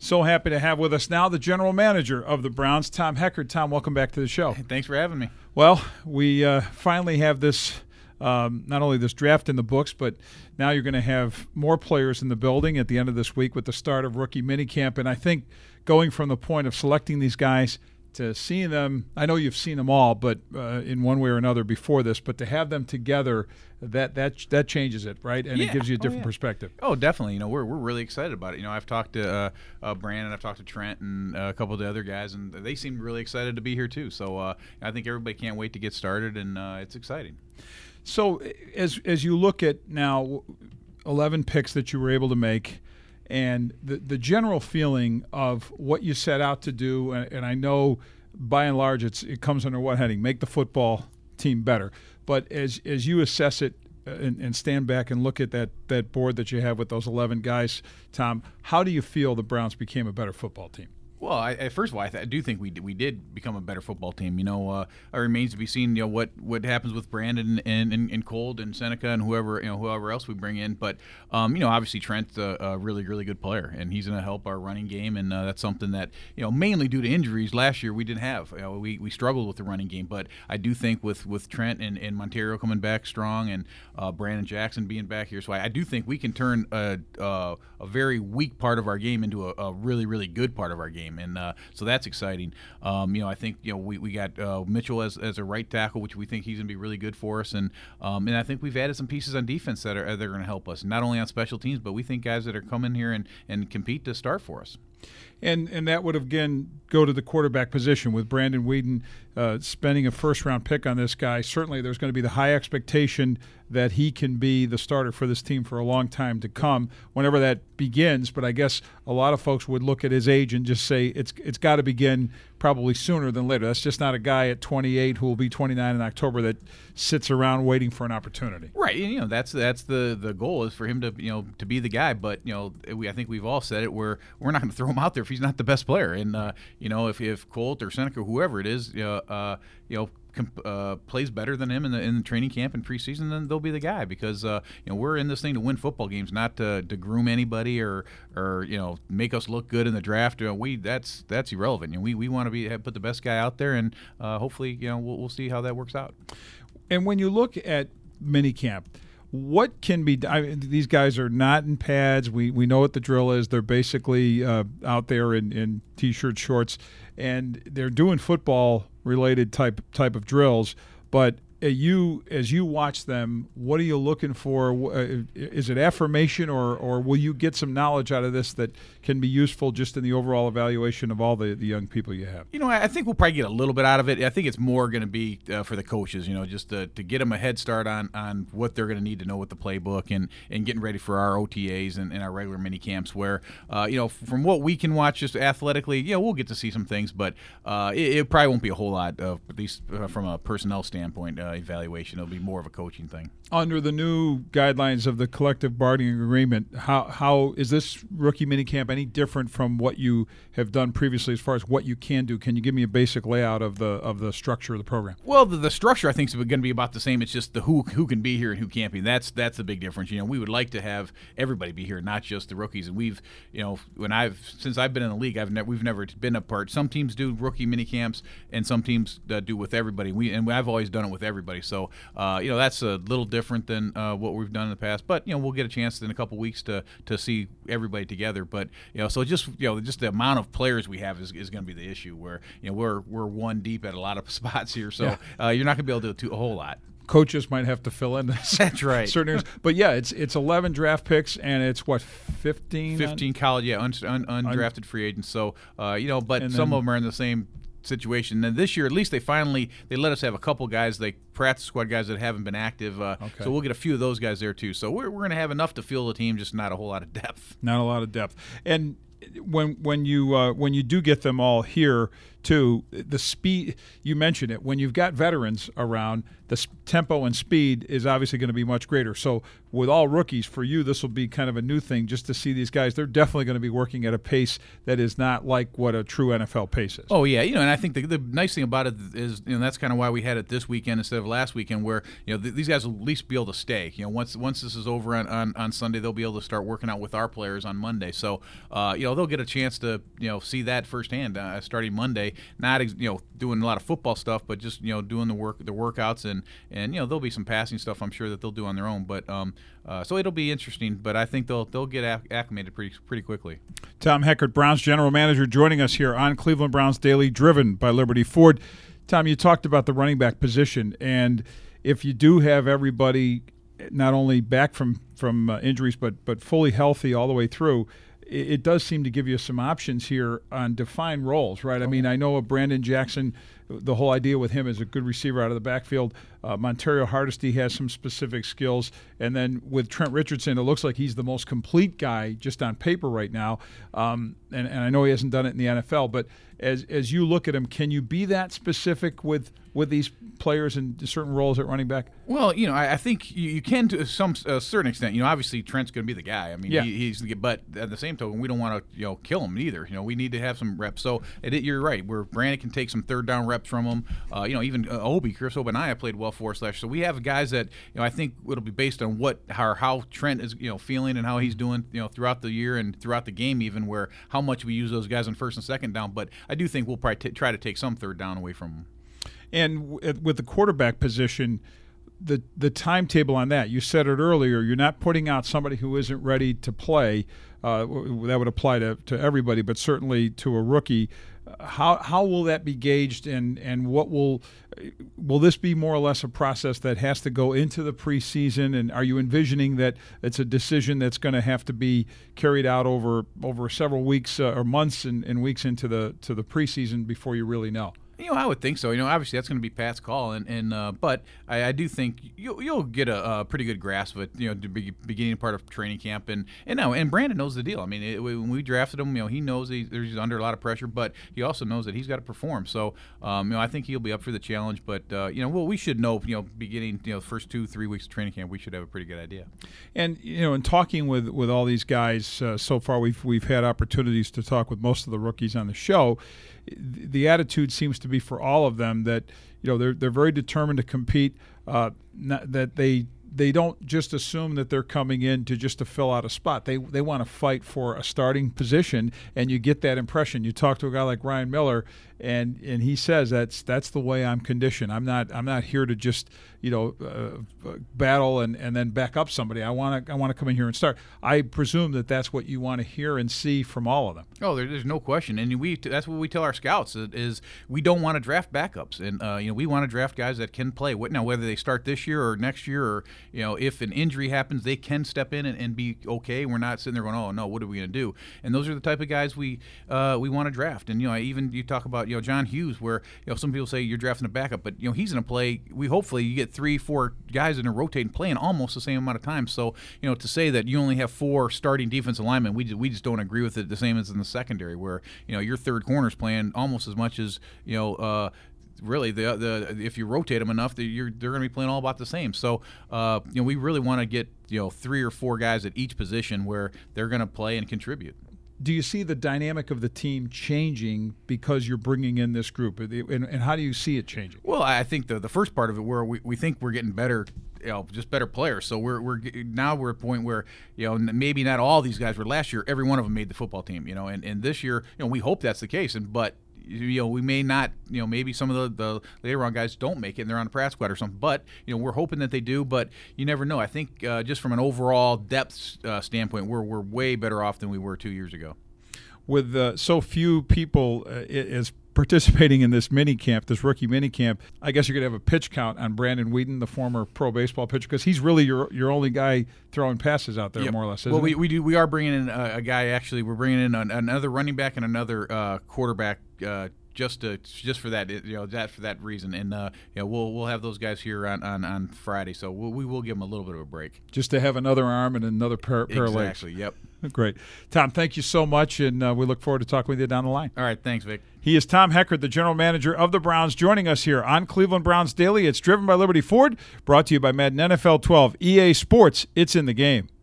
So happy to have with us now the general manager of the Browns, Tom Heckard. Tom, welcome back to the show. Hey, thanks for having me. Well, we finally have this, not only this draft in the books, but now you're going to have more players in the building at the end of this week with the start of rookie minicamp. And I think going from the point of selecting these guys to seeing them, I know you've seen them all, but in one way or another before this, but to have them together, that changes it, right? And it gives you a different perspective. Oh, definitely. We're really excited about it. I've talked to Brandon, I've talked to Trent, and a couple of the other guys, and they seem really excited to be here too. So I think everybody can't wait to get started, and it's exciting. So as you look at now 11 picks that you were able to make, and the general feeling of what you set out to do, and I know by and large it comes under what heading? Make the football team better. But as you assess it and stand back and look at that board that you have with those 11 guys, Tom, how do you feel the Browns became a better football team? Well, first of all, I do think we did become a better football team. It remains to be seen. What happens with Brandon and Colt and Seneca and whoever else we bring in. But obviously Trent's a really really good player, and he's going to help our running game. And that's something that mainly due to injuries last year we didn't have. We struggled with the running game, but I do think with Trent and Montero coming back strong and Brandon Jackson being back here, so I do think we can turn a very weak part of our game into a really really good part of our game. And so that's exciting. I think we got Mitchell as a right tackle, which we think he's going to be really good for us. And I think we've added some pieces on defense that are going to help us, not only on special teams, but we think guys that are coming here and compete to start for us. And that would again go to the quarterback position with Brandon Weeden spending a first-round pick on this guy. Certainly there's going to be the high expectation that he can be the starter for this team for a long time to come, whenever that begins. But I guess a lot of folks would look at his age and just say it's got to begin probably sooner than later. That's just not a guy at 28 who will be 29 in October that sits around waiting for an opportunity. Right. And, that's the goal is for him to be the guy. But I think we've all said it. We're not going to throw him out there if he's not the best player. And if Colt or Seneca, whoever it is, plays better than him in the training camp and preseason, then they'll be the guy, because we're in this thing to win football games, not to groom anybody or make us look good in the draft. That's irrelevant. We want to put the best guy out there, and hopefully we'll see how that works out. And when you look at minicamp, what can be done? These guys are not in pads. We know what the drill is. They're basically out there in T-shirt, shorts, and they're doing football-related type of drills. But as you watch them, what are you looking for? Is it affirmation, or will you get some knowledge out of this that can be useful just in the overall evaluation of all the young people you have? I think we'll probably get a little bit out of it. I think it's more going to be for the coaches, just to get them a head start on what they're going to need to know with the playbook and getting ready for our OTAs and our regular mini camps, where, from what we can watch just athletically, we'll get to see some things, but it probably won't be a whole lot, at least from a personnel standpoint. Evaluation. It'll be more of a coaching thing. Under the new guidelines of the collective bargaining agreement, how is this rookie minicamp any different from what you have done previously as far as what you can do? Can you give me a basic layout of the structure of the program? Well, the structure I think is going to be about the same. It's just the who can be here and who can't be. That's the big difference. We would like to have everybody be here, not just the rookies. And we've since I've been in the league, we've never been a part. Some teams do rookie minicamps, and some teams do with everybody. I've always done it with everybody. So that's a little different than what we've done in the past. But we'll get a chance in a couple weeks to see everybody together. But so just the amount of players we have is going to be the issue. Where we're one deep at a lot of spots here. So you're not going to be able to do a whole lot. Coaches might have to fill in this. That's right. Certain areas. But it's 11 draft picks, and it's what, 15? 15 college, undrafted free agents. So but some of them are in the same situation. And this year, at least they let us have a couple guys, like practice squad guys that haven't been active. Okay. So we'll get a few of those guys there too. So we're going to have enough to fill the team, just not a whole lot of depth. Not a lot of depth. And when you do get them all here, too. The speed, you mentioned it, when you've got veterans around, the tempo and speed is obviously going to be much greater. So with all rookies, for you, this will be kind of a new thing just to see these guys. They're definitely going to be working at a pace that is not like what a true NFL pace is. Oh, yeah. And I think the nice thing about it is, that's kind of why we had it this weekend instead of last weekend, where, these guys will at least be able to stay. Once this is over on Sunday, they'll be able to start working out with our players on Monday. So, they'll get a chance to, see that firsthand starting Monday. Not, doing a lot of football stuff, but just, doing the workouts and there'll be some passing stuff I'm sure that they'll do on their own. But so it'll be interesting. But I think they'll get acclimated pretty quickly. Tom Heckert, Browns general manager, joining us here on Cleveland Browns Daily, driven by Liberty Ford. Tom, you talked about the running back position, and if you do have everybody not only back from injuries but fully healthy all the way through, it does seem to give you some options here on defined roles, right? I mean, I know of Brandon Jackson. The whole idea with him is a good receiver out of the backfield. Montario Hardesty has some specific skills. And then with Trent Richardson, it looks like he's the most complete guy just on paper right now. And I know he hasn't done it in the NFL, but as you look at him, can you be that specific with these players in certain roles at running back? Well, I think you can to some certain extent. Obviously Trent's going to be the guy. I mean, yeah. He's but at the same token, we don't want to kill him either. We need to have some reps. So you're right. Where Brandon can take some third down reps from him. Even Chris Obanaya played well for us last year. So we have guys that I think it'll be based on how Trent is feeling and how he's doing throughout the year and throughout the game, even where how much we use those guys on first and second down. But I do think we'll probably try to take some third down away from them. And with the quarterback position, the timetable on that, you said it earlier, you're not putting out somebody who isn't ready to play. That would apply to everybody, but certainly to a rookie. How will that be gauged, and what will this be more or less a process that has to go into the preseason? And are you envisioning that it's a decision that's going to have to be carried out over several weeks or months and weeks into the preseason before you really know? I would think so. Obviously that's going to be Pat's call, but I do think you'll get a pretty good grasp of it. The beginning part of training camp, and Brandon knows the deal. I mean, when we drafted him, he knows he's under a lot of pressure, but he also knows that he's got to perform. So, I think he'll be up for the challenge. But we should know. Beginning the first 2-3 weeks of training camp, we should have a pretty good idea. And in talking with all these guys so far, we've had opportunities to talk with most of the rookies on the show. The attitude seems to be for all of them that they're very determined to compete. That they don't just assume that they're coming in to fill out a spot. They want to fight for a starting position, and you get that impression. You talk to a guy like Ryan Miller, and he says that's the way I'm conditioned. I'm not here to just battle and then back up somebody. I want to come in here and start. I presume that's what you want to hear and see from all of them. Oh, there's no question, and that's what we tell our scouts is we don't want to draft backups, and we want to draft guys that can play. Now, whether they start this year or next year, or if an injury happens, they can step in and be okay. We're not sitting there going, oh no, what are we going to do? And those are the type of guys we want to draft. And even you talk about John Hughes, where some people say you're drafting a backup, but he's going to play. Hopefully you get 3-4 guys that are rotating, playing almost the same amount of time. So to say that you only have 4 starting defensive linemen, we just don't agree with it. The same as in the secondary, where your third corner's playing almost as much as really if you rotate them enough, they're going to be playing all about the same. So we really want to get 3 or 4 guys at each position where they're going to play and contribute. Do you see the dynamic of the team changing because you're bringing in this group, and how do you see it changing? Well, I think the first part of it, where we think we're getting better, just better players. So we're at a point where maybe not all these guys were last year. Every one of them made the football team. And this year, we hope that's the case. But we may not, maybe some of the later on guys don't make it and they're on the practice squad or something, but we're hoping that they do, but you never know. I think just from an overall depth standpoint, we're way better off than we were 2 years ago. With so few people as participating in this mini camp, this rookie mini camp, I guess you're going to have a pitch count on Brandon Weeden, the former pro baseball pitcher, because he's really your only guy throwing passes out there, yep. More or less. Isn't well, we are bringing in a guy. Actually, we're bringing in another running back and another quarterback. Just for that, for that reason, and we'll have those guys here on Friday, so we will give them a little bit of a break, just to have another arm and another pair of legs. Exactly. Yep. Great. Tom, thank you so much, and we look forward to talking with you down the line. All right, thanks, Vic. He is Tom Heckard, the general manager of the Browns, joining us here on Cleveland Browns Daily. It's driven by Liberty Ford, brought to you by Madden NFL 12. EA Sports, it's in the game.